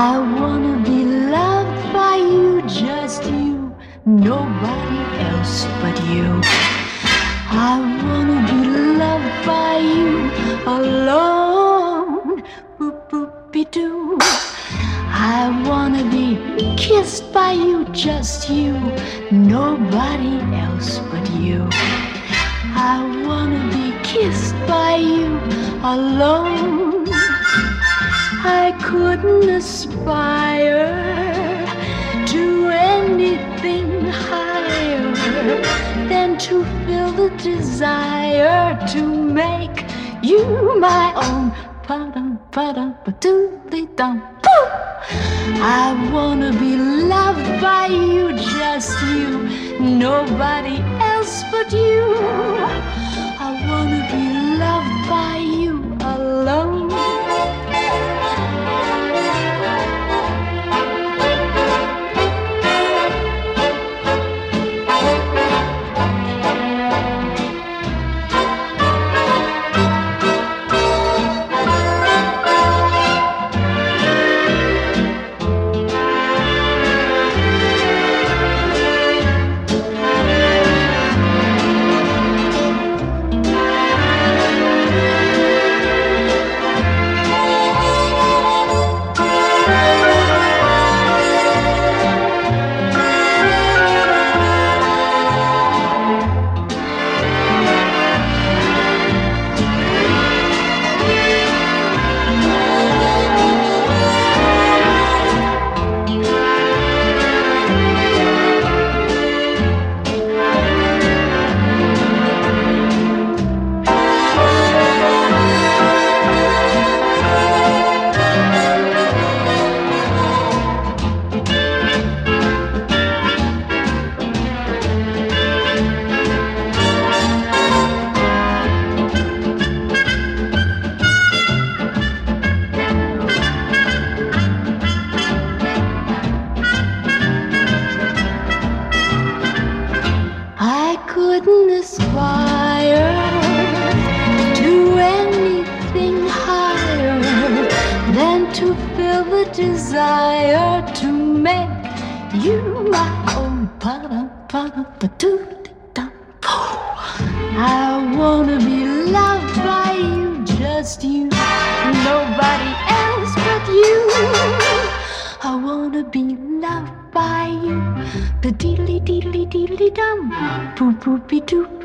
I wanna be loved by you, just you, nobody else but you. I wanna be loved by you alone, boop boopy doo. I wanna be kissed by you, just you, nobody else but you. I wanna be kissed by you alone. I couldn't aspire to anything higher than to feel the desire to make you my own. I wanna be loved by you, just you, nobody else but you. I wanna be loved by you alone. I couldn't aspire to anything higher than to feel the desire to make you my own. I wanna be loved by you, just you, nobody else but you. I wanna be loved by you, the deedly deedly deedly dum, poop poopy doop.